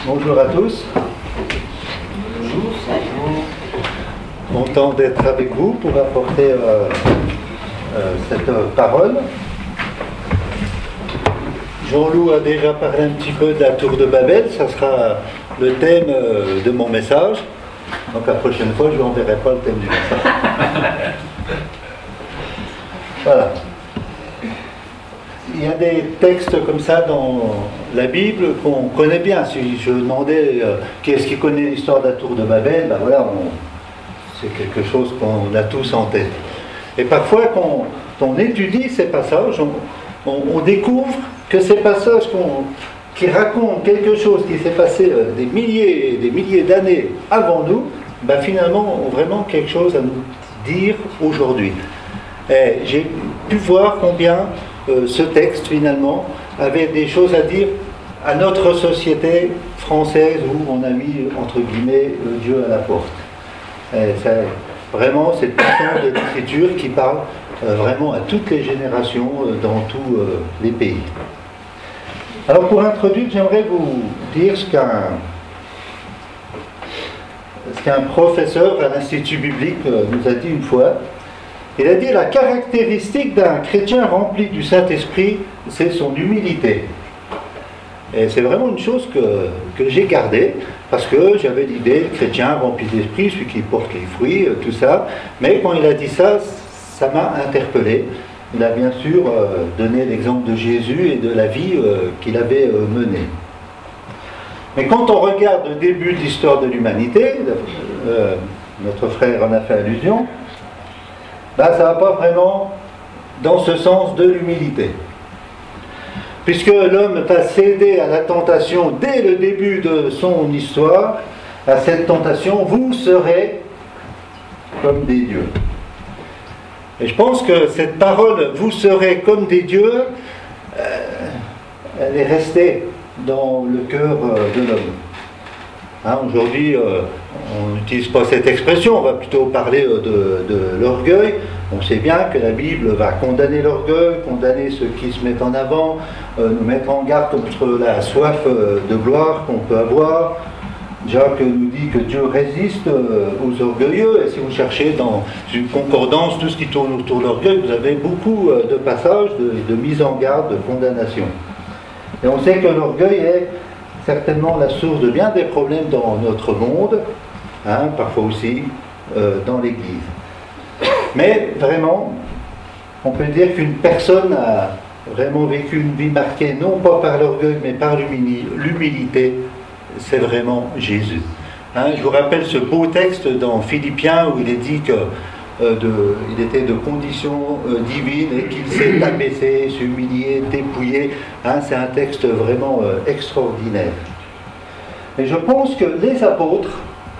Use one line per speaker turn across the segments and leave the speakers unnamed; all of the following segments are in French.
Bonjour à tous.
Bonjour.
Content d'être avec vous pour apporter cette parole. Jean-Loup a déjà parlé un petit peu de la tour de Babel, ça sera le thème de mon message. Donc la prochaine fois, je n'enverrai pas le thème du message. Voilà. Il y a des textes comme ça dans la Bible qu'on connaît bien. Si je demandais qui est-ce qui connaît l'histoire de la tour de Babel, ben voilà, c'est quelque chose qu'on a tous en tête. Et parfois, quand on étudie ces passages, on découvre que ces passages qui racontent quelque chose qui s'est passé des milliers et des milliers d'années avant nous, ben finalement ont vraiment quelque chose à nous dire aujourd'hui. Et j'ai pu voir combien ce texte finalement avait des choses à dire à notre société française où on a mis entre guillemets Dieu à la porte. Et c'est vraiment cette puissance de l'écriture qui parle vraiment à toutes les générations dans tous les pays. Alors pour introduire, j'aimerais vous dire ce qu'un professeur à l'Institut biblique nous a dit une fois. Il a dit: la caractéristique d'un chrétien rempli du Saint-Esprit, c'est son humilité. Et c'est vraiment une chose que j'ai gardée, parce que j'avais l'idée, le chrétien rempli d'esprit, celui qui porte les fruits, tout ça. Mais quand il a dit ça, ça m'a interpellé. Il a bien sûr donné l'exemple de Jésus et de la vie qu'il avait menée. Mais quand on regarde le début de l'histoire de l'humanité, notre frère en a fait allusion, ça ne va pas vraiment dans ce sens de l'humilité. Puisque l'homme va céder à la tentation dès le début de son histoire, à cette tentation, vous serez comme des dieux. Et je pense que cette parole, vous serez comme des dieux, elle est restée dans le cœur de l'homme. Aujourd'hui, on n'utilise pas cette expression, on va plutôt parler de l'orgueil. On sait bien que la Bible va condamner l'orgueil, condamner ceux qui se mettent en avant, nous mettre en garde contre la soif de gloire qu'on peut avoir. Jacques nous dit que Dieu résiste aux orgueilleux, et si vous cherchez dans une concordance tout ce qui tourne autour de l'orgueil, vous avez beaucoup de passages de mise en garde, de condamnation. Et on sait que l'orgueil est certainement la source de bien des problèmes dans notre monde, parfois aussi dans l'Église. Mais vraiment, on peut dire qu'une personne a vraiment vécu une vie marquée, non pas par l'orgueil, mais par l'humilité, c'est vraiment Jésus. Je vous rappelle ce beau texte dans Philippiens où il est dit qu'il était de condition divine et qu'il s'est abaissé, s'humilié, dépouillé. C'est un texte vraiment extraordinaire. Et je pense que les apôtres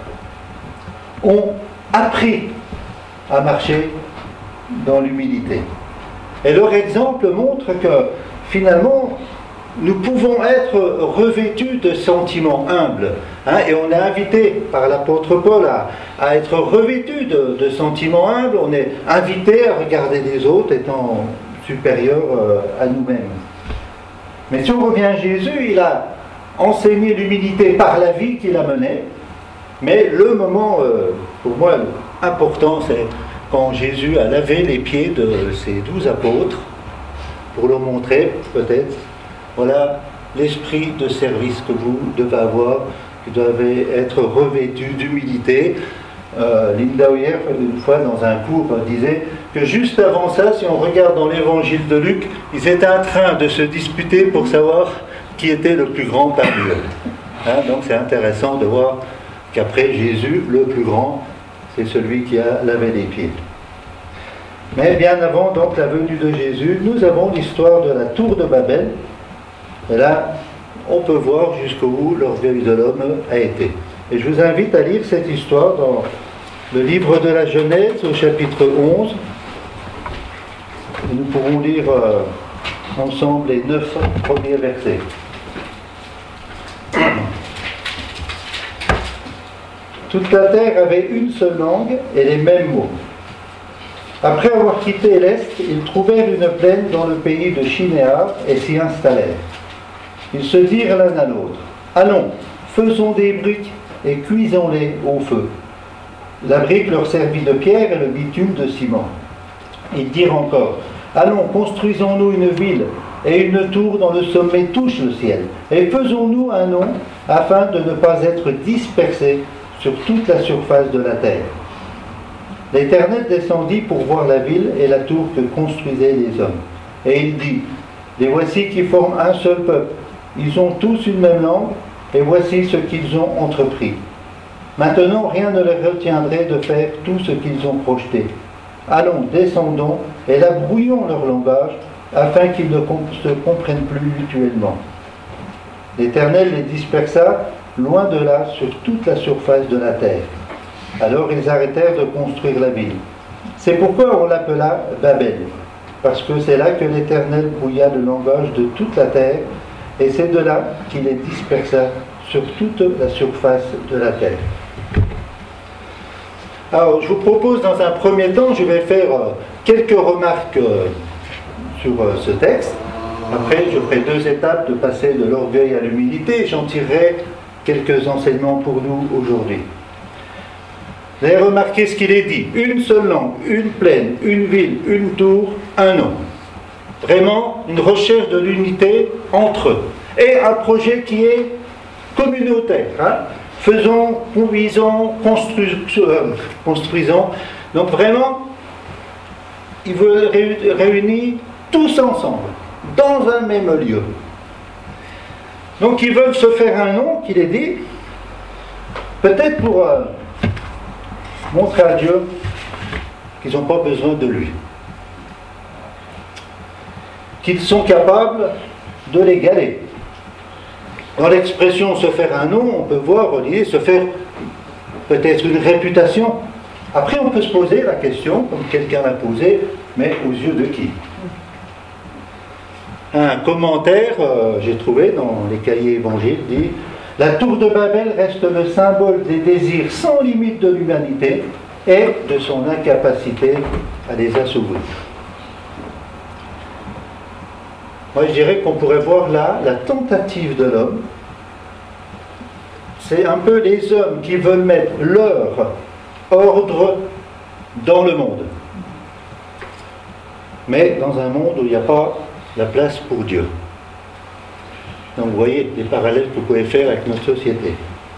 ont appris à marcher dans l'humilité. Et leur exemple montre que finalement, nous pouvons être revêtus de sentiments humbles. Et on est invité par l'apôtre Paul à être revêtus de sentiments humbles. On est invité à regarder les autres étant supérieurs à nous-mêmes. Mais si on revient à Jésus, il a enseigné l'humilité par la vie qu'il a menée. Mais le moment, pour moi, important, c'est quand Jésus a lavé les pieds de ses 12 apôtres pour leur montrer, peut-être, voilà l'esprit de service que vous devez avoir, que vous devez être revêtu d'humilité. Linda Hoyer, une fois dans un cours, disait que juste avant ça, si on regarde dans l'évangile de Luc, ils étaient en train de se disputer pour savoir qui était le plus grand parmi eux. Donc c'est intéressant de voir qu'après Jésus, le plus grand, c'est celui qui a lavé les pieds. Mais bien avant donc la venue de Jésus, nous avons l'histoire de la tour de Babel. Et là, on peut voir jusqu'où l'orgueil de l'homme a été. Et je vous invite à lire cette histoire dans le livre de la Genèse au chapitre 11. Et nous pourrons lire ensemble les 9 premiers versets. Toute la terre avait une seule langue et les mêmes mots. Après avoir quitté l'Est, ils trouvèrent une plaine dans le pays de Shinéar et s'y installèrent. Ils se dirent l'un à l'autre: « Allons, faisons des briques et cuisons-les au feu. La brique leur servit de pierre et le bitume de ciment. Ils dirent encore, allons, construisons-nous une ville et une tour dont le sommet touche le ciel, et faisons-nous un nom afin de ne pas être dispersés sur toute la surface de la terre. L'Éternel descendit pour voir la ville et la tour que construisaient les hommes. Et il dit, les voici qui forment un seul peuple. Ils ont tous une même langue, et voici ce qu'ils ont entrepris. Maintenant, rien ne les retiendrait de faire tout ce qu'ils ont projeté. Allons, descendons, et là brouillons leur langage, afin qu'ils ne se comprennent plus mutuellement. L'Éternel les dispersa loin de là sur toute la surface de la terre. Alors ils arrêtèrent de construire la ville. C'est pourquoi on l'appela Babel, parce que c'est là que l'Éternel brouilla le langage de toute la terre, et c'est de là qu'il les dispersa sur toute la surface de la terre. Alors, je vous propose dans un premier temps, je vais faire quelques remarques sur ce texte. Après, je ferai 2 étapes de passer de l'orgueil à l'humilité. J'en tirerai quelques enseignements pour nous aujourd'hui. Vous avez remarqué ce qu'il est dit. Une seule langue, une plaine, une ville, une tour, un nom. Vraiment, une recherche de l'unité entre eux. Et un projet qui est communautaire. Faisons, conduisons, construisons. Donc vraiment, ils veulent réunir tous ensemble, dans un même lieu. Donc ils veulent se faire un nom, qu'il est dit, peut-être pour montrer à Dieu qu'ils n'ont pas besoin de lui. Qu'ils sont capables de l'égaler. Dans l'expression se faire un nom, on peut voir l'idée se faire peut-être une réputation. Après, on peut se poser la question, comme quelqu'un l'a posé, mais aux yeux de qui? Un commentaire, j'ai trouvé dans les cahiers évangiles, dit « La tour de Babel reste le symbole des désirs sans limite de l'humanité et de son incapacité à les assouvir. » Moi, je dirais qu'on pourrait voir là la tentative de l'homme. C'est un peu les hommes qui veulent mettre leur ordre dans le monde. Mais dans un monde où il n'y a pas la place pour Dieu. Donc vous voyez les parallèles que vous pouvez faire avec notre société.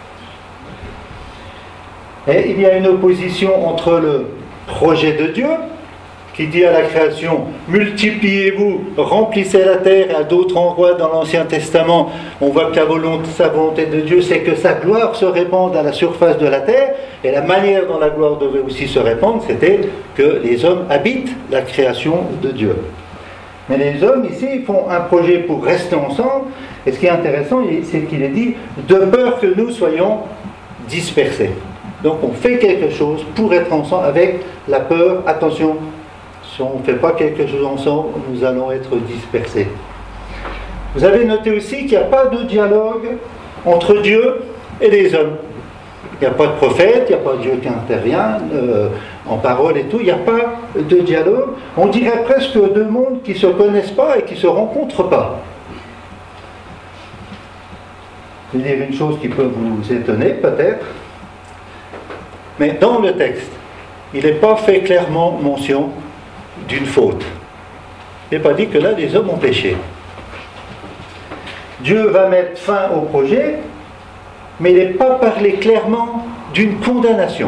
Et il y a une opposition entre le projet de Dieu, qui dit à la création, multipliez-vous, remplissez la terre. À d'autres endroits dans l'Ancien Testament, on voit que sa volonté de Dieu, c'est que sa gloire se répande à la surface de la terre, et la manière dont la gloire devait aussi se répandre, c'était que les hommes habitent la création de Dieu. Mais les hommes ici font un projet pour rester ensemble, et ce qui est intéressant, c'est qu'il est dit, de peur que nous soyons dispersés. Donc on fait quelque chose pour être ensemble avec la peur, attention, si on ne fait pas quelque chose ensemble, nous allons être dispersés. Vous avez noté aussi qu'il n'y a pas de dialogue entre Dieu et les hommes. Il n'y a pas de prophète, il n'y a pas Dieu qui intervient en parole et tout, il n'y a pas de dialogue. On dirait presque 2 mondes qui ne se connaissent pas et qui ne se rencontrent pas. Je vais dire une chose qui peut vous étonner peut-être, mais dans le texte, il n'est pas fait clairement mention d'une faute. Il n'est pas dit que là les hommes ont péché. Dieu va mettre fin au projet, mais il n'est pas parlé clairement d'une condamnation.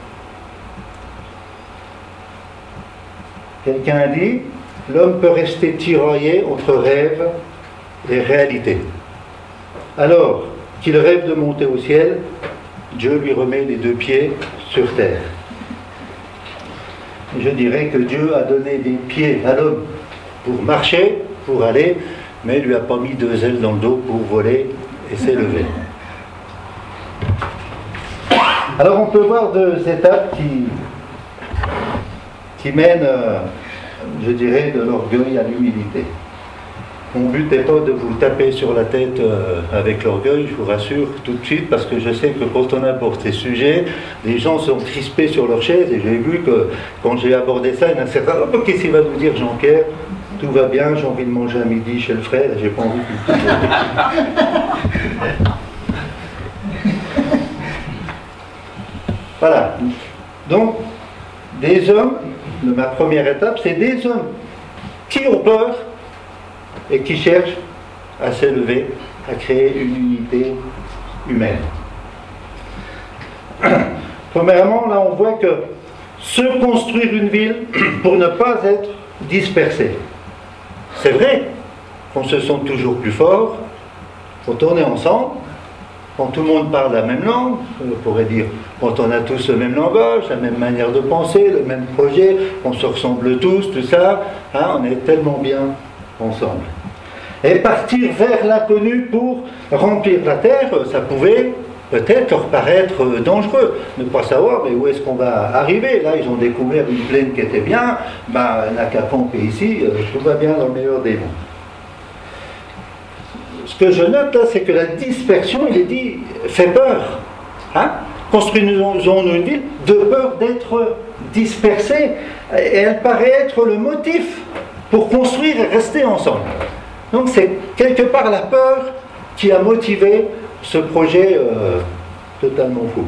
Quelqu'un a dit, l'homme peut rester tiraillé entre rêve et réalité. Alors qu'il rêve de monter au ciel, Dieu lui remet les 2 pieds sur terre. Je dirais que Dieu a donné des pieds à l'homme pour marcher, pour aller, mais il ne lui a pas mis 2 ailes dans le dos pour voler et s'élever. Alors on peut voir 2 étapes qui mènent, je dirais, de l'orgueil à l'humilité. Mon but n'est pas de vous taper sur la tête avec l'orgueil, je vous rassure tout de suite, parce que je sais que quand on aborde ces sujets, les gens sont crispés sur leur chaise, et j'ai vu que quand j'ai abordé ça, il y en a certains, oh, qu'est-ce qu'il va nous dire Jean-Pierre? Tout va bien, j'ai envie de manger à midi chez le frère, j'ai pas envie de... Voilà. Donc, des hommes, ma première étape, c'est des hommes qui ont peur et qui cherchent à s'élever, à créer une unité humaine. Premièrement, là, on voit que se construire une ville pour ne pas être dispersé. C'est vrai qu'on se sent toujours plus fort quand on est ensemble, quand tout le monde parle la même langue, on pourrait dire quand on a tous le même langage, la même manière de penser, le même projet, on se ressemble tous, tout ça, on est tellement bien ensemble. Et partir vers l'inconnu pour remplir la terre, ça pouvait peut-être leur paraître dangereux, ne pas savoir mais où est-ce qu'on va arriver. Là, ils ont découvert une plaine qui était bien, n'a qu'à camper ici, tout va bien dans le meilleur des mondes. Ce que je note là, c'est que la dispersion, il est dit, fait peur. Construisons-nous une ville de peur d'être dispersée, et elle paraît être le motif pour construire et rester ensemble. Donc c'est quelque part la peur qui a motivé ce projet totalement fou.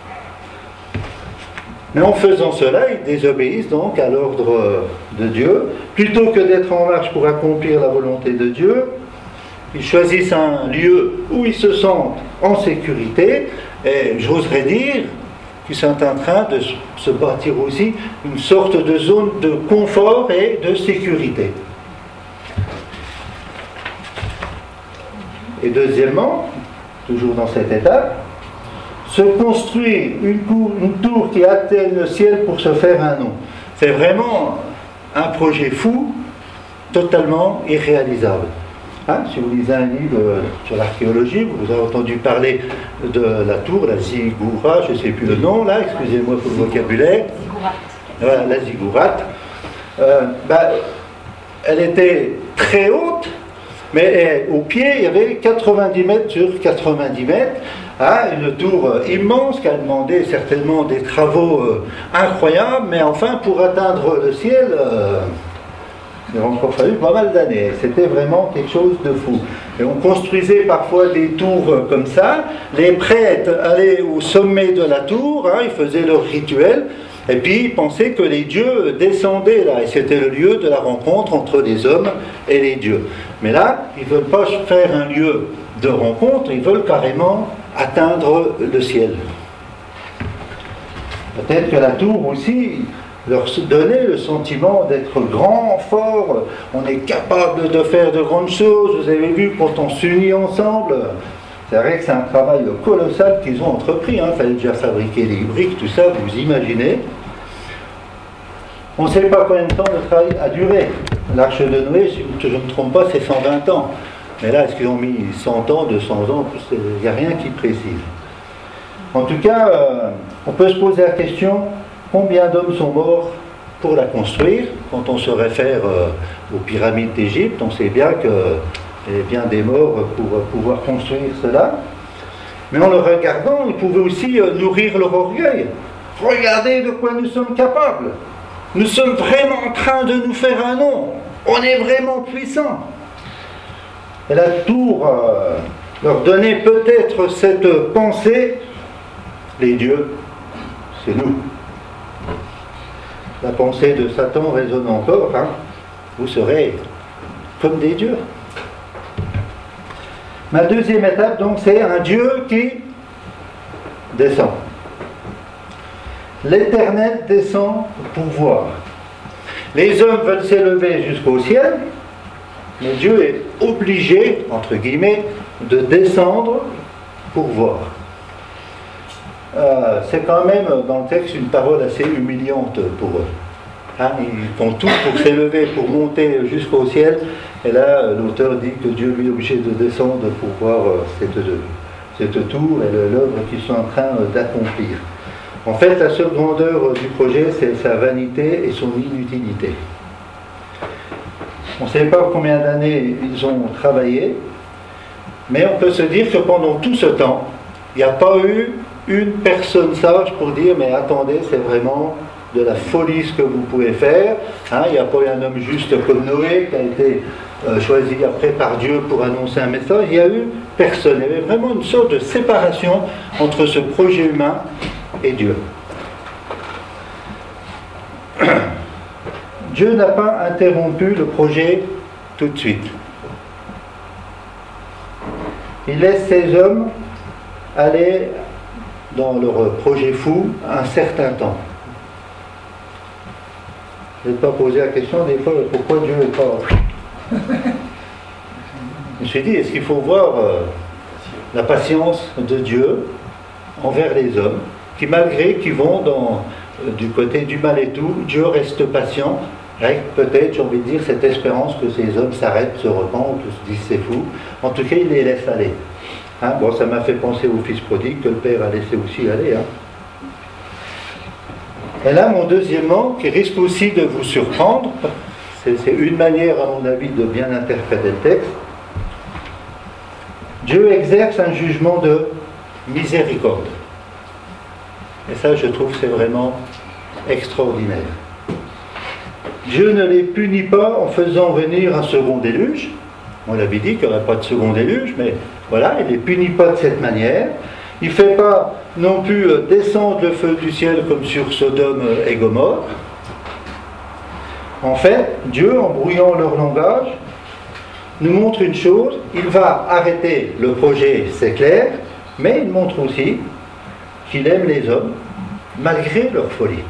Mais en faisant cela, ils désobéissent donc à l'ordre de Dieu. Plutôt que d'être en marche pour accomplir la volonté de Dieu, ils choisissent un lieu où ils se sentent en sécurité, et j'oserais dire qu'ils sont en train de se bâtir aussi une sorte de zone de confort et de sécurité. Et deuxièmement, toujours dans cette étape, se construire une tour qui atteigne le ciel pour se faire un nom. C'est vraiment un projet fou, totalement irréalisable. Si vous lisez un livre sur l'archéologie, vous avez entendu parler de la tour, la ziggourate, je ne sais plus le nom là, excusez-moi pour le vocabulaire. Voilà, la ziggourate. Elle était très haute, mais au pied, il y avait 90 mètres sur 90 mètres. Une tour immense qui a demandé certainement des travaux incroyables, mais enfin, pour atteindre le ciel, il a encore fallu pas mal d'années. C'était vraiment quelque chose de fou. Et on construisait parfois des tours comme ça. Les prêtres allaient au sommet de la tour, ils faisaient leur rituel, et puis ils pensaient que les dieux descendaient là, et c'était le lieu de la rencontre entre les hommes et les dieux. Mais là, ils ne veulent pas faire un lieu de rencontre, ils veulent carrément atteindre le ciel. Peut-être que la tour aussi leur donnait le sentiment d'être grand, fort, on est capable de faire de grandes choses. Vous avez vu, quand on s'unit ensemble, c'est vrai que c'est un travail colossal qu'ils ont entrepris. Il fallait déjà fabriquer les briques, tout ça, vous imaginez. On ne sait pas combien de temps le travail a duré. L'arche de Noé, si je ne me trompe pas, c'est 120 ans. Mais là, est-ce qu'ils ont mis 100 ans, 200 ans? Il n'y a rien qui précise. En tout cas, on peut se poser la question, combien d'hommes sont morts pour la construire? Quand on se réfère aux pyramides d'Égypte, on sait bien qu'il y avait bien des morts pour pouvoir construire cela. Mais en le regardant, ils pouvaient aussi nourrir leur orgueil. Regardez de quoi nous sommes capables. Nous sommes vraiment en train de nous faire un nom. On est vraiment puissants. Et la tour leur donnait peut-être cette pensée, les dieux, c'est nous. La pensée de Satan résonne encore, vous serez comme des dieux. Ma deuxième étape, donc, c'est un Dieu qui descend. L'Éternel descend pour voir. Les hommes veulent s'élever jusqu'au ciel, mais Dieu est obligé, entre guillemets, de descendre pour voir. C'est quand même dans le texte une parole assez humiliante pour eux. Ils font tout pour s'élever, pour monter jusqu'au ciel, et là l'auteur dit que Dieu lui est obligé de descendre pour voir cette tour et l'œuvre qu'ils sont en train d'accomplir. En fait, la seule grandeur du projet, c'est sa vanité et son inutilité. On ne sait pas combien d'années ils ont travaillé, mais on peut se dire que pendant tout ce temps, il n'y a pas eu une personne sage pour dire mais attendez, c'est vraiment de la folie ce que vous pouvez faire. Il n'y a pas eu un homme juste comme Noé qui a été choisi après par Dieu pour annoncer un message. Il n'y a eu personne. Il y avait vraiment une sorte de séparation entre ce projet humain et Dieu. Dieu n'a pas interrompu le projet tout de suite. Il laisse ces hommes aller dans leur projet fou un certain temps. Je ne vais pas poser la question des fois pourquoi Dieu n'est pas... Je me suis dit, est-ce qu'il faut voir la patience de Dieu envers les hommes, qui malgré qu'ils vont du côté du mal et tout, Dieu reste patient, avec peut-être, j'ai envie de dire, cette espérance que ces hommes s'arrêtent, se repentent, se disent c'est fou. En tout cas, il les laisse aller. Hein, bon, ça m'a fait penser au fils prodigue que le père a laissé aussi aller. Hein. Et là, mon deuxièmement, qui risque aussi de vous surprendre, c'est une manière, à mon avis, de bien interpréter le texte. Dieu exerce un jugement de miséricorde. Et ça, je trouve, c'est vraiment extraordinaire. Dieu ne les punit pas en faisant venir un second déluge. On l'avait dit qu'il n'y aurait pas de second déluge, mais voilà, il ne les punit pas de cette manière. Il ne fait pas non plus descendre le feu du ciel comme sur Sodome et Gomorrhe. En fait, Dieu, en brouillant leur langage, nous montre une chose, il va arrêter le projet, c'est clair, mais il montre aussi qu'il aime les hommes, malgré leur folie.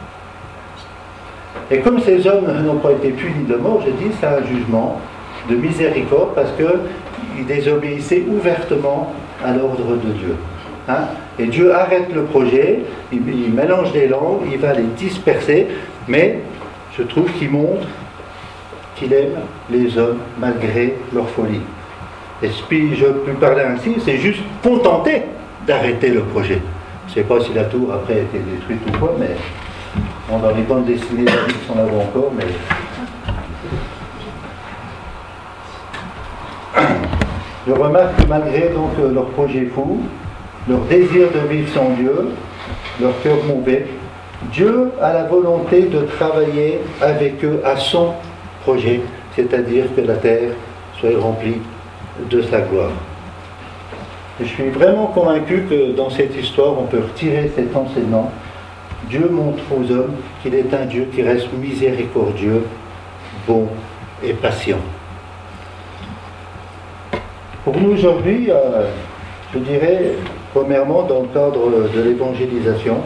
Et comme ces hommes n'ont pas été punis de mort, je dis, c'est un jugement de miséricorde, parce qu'ils désobéissaient ouvertement à l'ordre de Dieu. Hein? Et Dieu arrête le projet, il mélange les langues, il va les disperser, mais je trouve qu'il montre qu'il aime les hommes malgré leur folie. Et si je peux parler ainsi, c'est juste contenté d'arrêter le projet. Je ne sais pas si la tour après a été détruite ou quoi, mais dans les bandes dessinées David s'en avait encore, mais... Je remarque que malgré donc leur projet fou, leur désir de vivre sans Dieu, leur cœur mauvais, Dieu a la volonté de travailler avec eux à son projet, c'est-à-dire que la terre soit remplie de sa gloire. Et je suis vraiment convaincu que dans cette histoire, on peut retirer cet enseignement. Dieu montre aux hommes qu'il est un Dieu qui reste miséricordieux, bon et patient. Pour nous aujourd'hui, je dirais, premièrement, dans le cadre de l'évangélisation,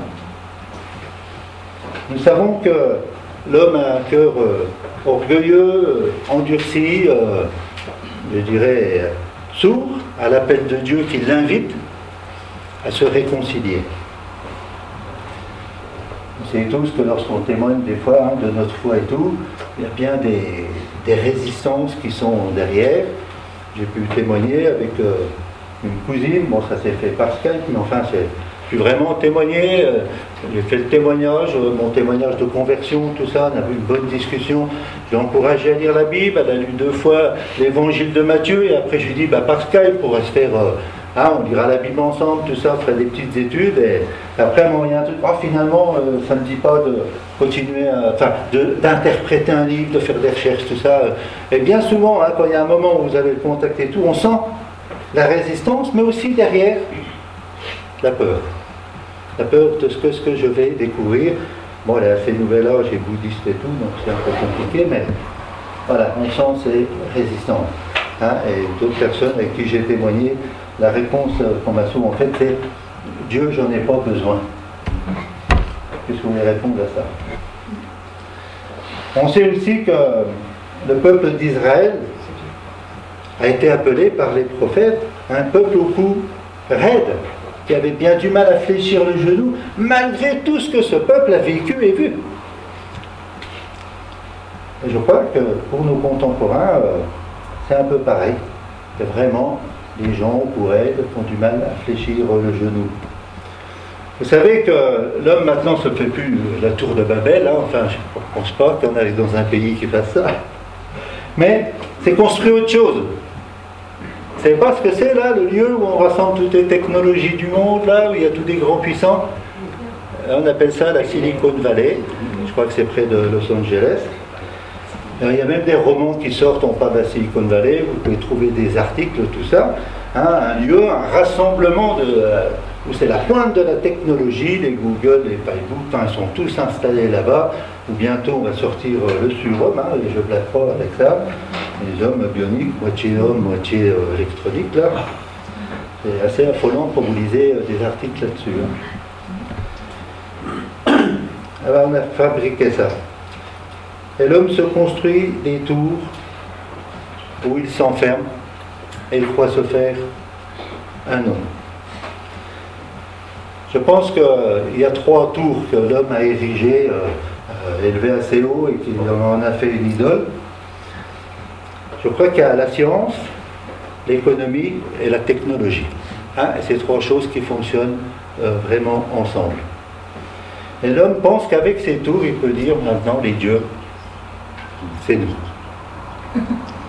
nous savons que l'homme a un cœur orgueilleux, endurci, je dirais, sourd à l'appel de Dieu qui l'invite à se réconcilier. Vous savez tous que lorsqu'on témoigne des fois de notre foi et tout, il y a bien des résistances qui sont derrière. J'ai pu témoigner avec une cousine, bon ça s'est fait par Skype, mais enfin j'ai pu vraiment témoigner, j'ai fait le témoignage, mon témoignage de conversion, tout ça, on a eu une bonne discussion, je l'ai encouragée à lire la Bible, elle a lu 2 fois l'évangile de Matthieu, et après je lui ai dit, par Skype, on pourrait se faire, on lira la Bible ensemble, tout ça, on ferait des petites études, et après elle m'a envoyé un truc, finalement, ça ne me dit pas de continuer, d'interpréter un livre, de faire des recherches, tout ça, et bien souvent, quand il y a un moment où vous avez le contact et tout, on sent la résistance, mais aussi derrière, la peur. La peur de ce que je vais découvrir. Bon, elle a fait nouvel âge et bouddhiste et tout, donc c'est un peu compliqué, mais voilà, on sent ces résistances. Et d'autres personnes avec qui j'ai témoigné, la réponse qu'on m'a souvent faite, c'est « Dieu, j'en ai pas besoin ». Qu'est-ce que vous voulez répondre à ça? On sait aussi que le peuple d'Israël a été appelé par les prophètes un peuple au cou raide, qui avait bien du mal à fléchir le genou, malgré tout ce que ce peuple a vécu et vu. Et je crois que pour nos contemporains, c'est un peu pareil. Que vraiment, les gens au cou raide ont du mal à fléchir le genou. Vous savez que l'homme maintenant ne se fait plus la tour de Babel, enfin je ne pense pas qu'on arrive dans un pays qui fasse ça. Mais c'est construit autre chose. Vous savez pas ce que c'est là, le lieu où on rassemble toutes les technologies du monde, là où il y a tous des grands puissants? On appelle ça la Silicon Valley, je crois que c'est près de Los Angeles. Il y a même des romans qui sortent, on parle de la Silicon Valley, vous pouvez trouver des articles, tout ça. Un lieu, un rassemblement où c'est la pointe de la technologie, les Google, les Facebook, ils sont tous installés là-bas, où bientôt on va sortir le surhomme, les jeux Black Pro avec ça, les hommes bioniques, moitié homme, moitié électronique, là. C'est assez affolant pour vous lisez des articles là-dessus. Alors on a fabriqué ça. Et l'homme se construit des tours où il s'enferme et il croit se faire un nom. Je pense qu'il y a 3 tours que l'homme a érigées, élevées assez haut et qu'il en a fait une idole. Je crois qu'il y a la science, l'économie et la technologie. Et c'est 3 choses qui fonctionnent vraiment ensemble. Et l'homme pense qu'avec ces tours, il peut dire maintenant les dieux, c'est nous.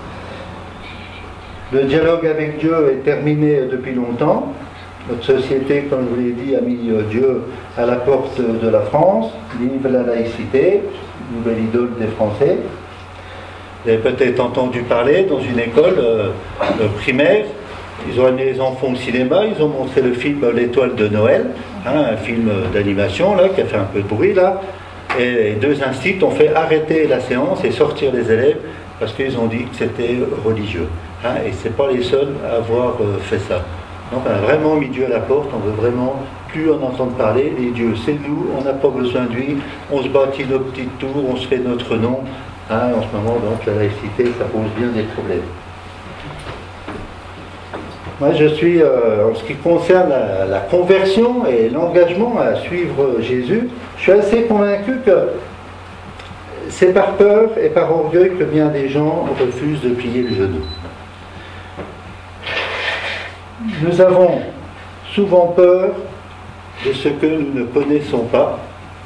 Le dialogue avec Dieu est terminé depuis longtemps. Notre société, comme je vous l'ai dit, a mis Dieu à la porte de la France, vive la laïcité, nouvelle idole des Français. Vous avez peut-être entendu parler dans une école primaire, ils ont amené les enfants au cinéma, ils ont montré le film L'Étoile de Noël, un film d'animation là, qui a fait un peu de bruit là, et les 2 instituts ont fait arrêter la séance et sortir les élèves parce qu'ils ont dit que c'était religieux. Et ce n'est pas les seuls à avoir fait ça. Donc on a vraiment mis Dieu à la porte, on veut vraiment plus en entendre parler, les dieux c'est nous, on n'a pas besoin de lui, on se bâtit nos petites tours, on se fait notre nom. En ce moment, donc, la laïcité, ça pose bien des problèmes. Moi, je suis, en ce qui concerne la conversion et l'engagement à suivre Jésus, je suis assez convaincu que c'est par peur et par orgueil que bien des gens refusent de plier le genou. Nous avons souvent peur de ce que nous ne connaissons pas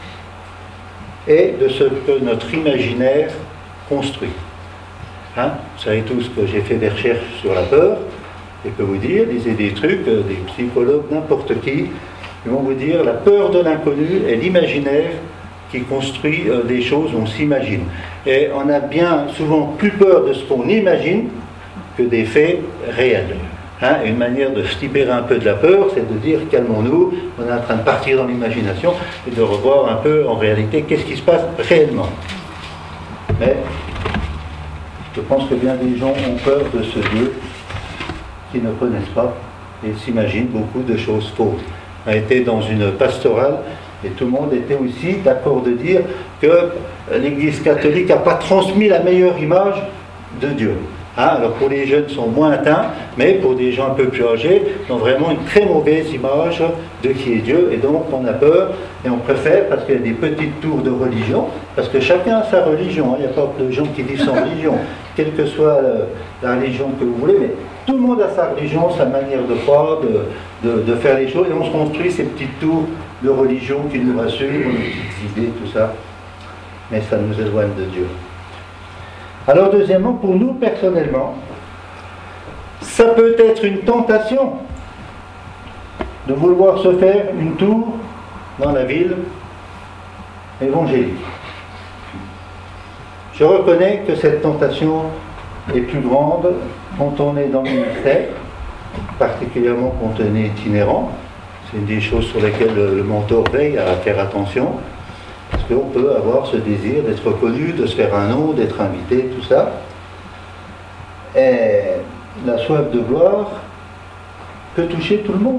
et de ce que notre imaginaire construit. Vous savez tous que j'ai fait des recherches sur la peur, et peut vous dire, lisez des trucs, des psychologues, n'importe qui, ils vont vous dire la peur de l'inconnu est l'imaginaire qui construit des choses, on s'imagine. Et on a bien souvent plus peur de ce qu'on imagine que des faits réels. Une manière de se libérer un peu de la peur, c'est de dire calmons-nous, on est en train de partir dans l'imagination et de revoir un peu en réalité qu'est-ce qui se passe réellement. Mais je pense que bien des gens ont peur de ce Dieu qu'ils ne connaissent pas et s'imaginent beaucoup de choses fausses. On a été dans une pastorale et tout le monde était aussi d'accord de dire que l'Église catholique n'a pas transmis la meilleure image de Dieu. Alors pour les jeunes, ils sont moins atteints, mais pour des gens un peu plus âgés, ils ont vraiment une très mauvaise image de qui est Dieu, et donc on a peur, et on préfère, parce qu'il y a des petites tours de religion, parce que chacun a sa religion, il n'y a pas de gens qui vivent sans religion, quelle que soit la religion que vous voulez, mais tout le monde a sa religion, sa manière de croire, de faire les choses, et on se construit ces petites tours de religion qui nous rassurent, nos petites idées, tout ça, mais ça nous éloigne de Dieu. Alors deuxièmement, pour nous personnellement, ça peut être une tentation de vouloir se faire une tour dans la ville évangélique. Je reconnais que cette tentation est plus grande quand on est dans le ministère, particulièrement quand on est itinérant. C'est une des choses sur lesquelles le mentor veille à faire attention. Parce qu'on peut avoir ce désir d'être reconnu, de se faire un nom, d'être invité, tout ça. Et la soif de gloire peut toucher tout le monde.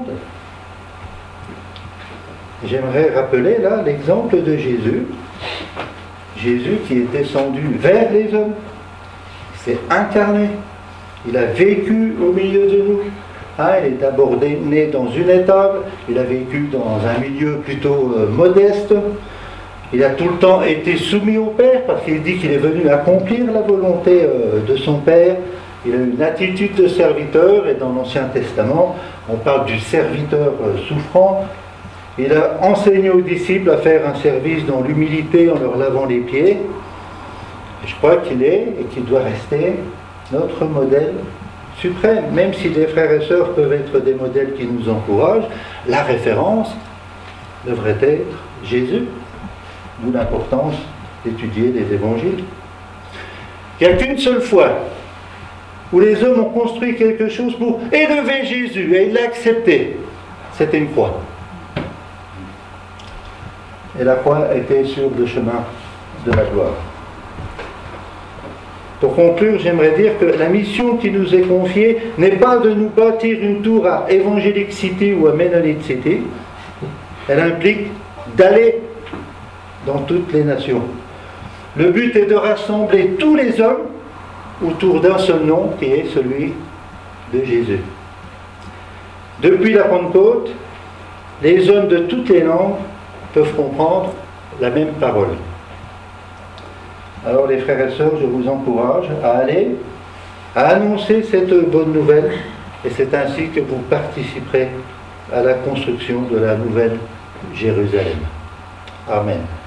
J'aimerais rappeler là l'exemple de Jésus. Jésus qui est descendu vers les hommes. Il s'est incarné. Il a vécu au milieu de nous. Il est d'abord né dans une étable. Il a vécu dans un milieu plutôt modeste. Il a tout le temps été soumis au Père parce qu'il dit qu'il est venu accomplir la volonté de son Père. Il a une attitude de serviteur et dans l'Ancien Testament, on parle du serviteur souffrant. Il a enseigné aux disciples à faire un service dans l'humilité en leur lavant les pieds. Et je crois qu'il est et qu'il doit rester notre modèle suprême. Même si les frères et sœurs peuvent être des modèles qui nous encouragent, la référence devrait être Jésus. D'où l'importance d'étudier les évangiles. Il n'y a qu'une seule fois où les hommes ont construit quelque chose pour élever Jésus et il l'a accepté. c'était une croix. Et la croix était sur le chemin de la gloire. Pour conclure, j'aimerais dire que la mission qui nous est confiée n'est pas de nous bâtir une tour à Evangelic City ou à Mennonite City. Elle implique d'aller dans toutes les nations. Le but est de rassembler tous les hommes autour d'un seul nom qui est celui de Jésus. Depuis la Pentecôte, les hommes de toutes les langues peuvent comprendre la même parole. Alors les frères et sœurs, je vous encourage à aller, à annoncer cette bonne nouvelle, et c'est ainsi que vous participerez à la construction de la nouvelle Jérusalem. Amen.